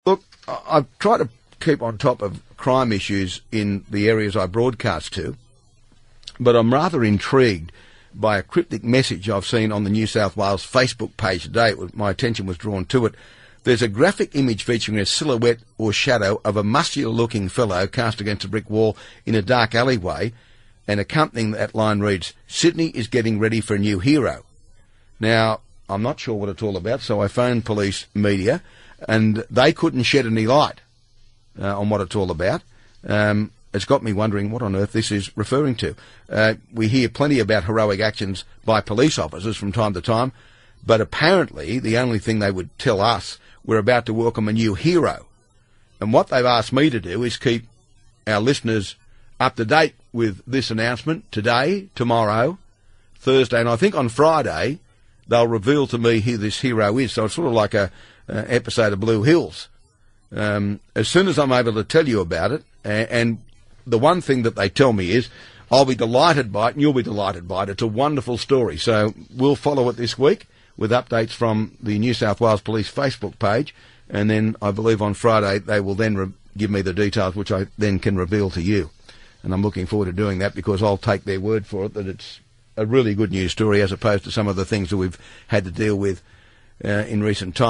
Look, I've tried to keep on top of crime issues in the areas I broadcast to, but I'm rather intrigued by a cryptic message I've seen on the New South Wales Facebook page today. My attention was drawn to it. There's a graphic image featuring a silhouette or shadow of a muscular-looking fellow cast against a brick wall in a dark alleyway, and accompanying that line reads, "Sydney is getting ready for a new hero." Now, I'm not sure what it's all about, so I phoned police media, and they couldn't shed any light on what it's all about. It's got me wondering what on earth this is referring to. We hear plenty about heroic actions by police officers from time to time, but apparently the only thing they would tell us, we're about to welcome a new hero. And what they've asked me to do is keep our listeners up to date with this announcement today, tomorrow, Thursday, and I think on Friday they'll reveal to me who this hero is. So it's sort of like a episode of Blue Hills. As soon as I'm able to tell you about it, and the one thing that they tell me is, I'll be delighted by it and you'll be delighted by it. It's a wonderful story. So we'll follow it this week with updates from the New South Wales Police Facebook page, and then I believe on Friday they will then give me the details, which I then can reveal to you. And I'm looking forward to doing that, because I'll take their word for it that it's a really good news story as opposed to some of the things that we've had to deal with in recent times.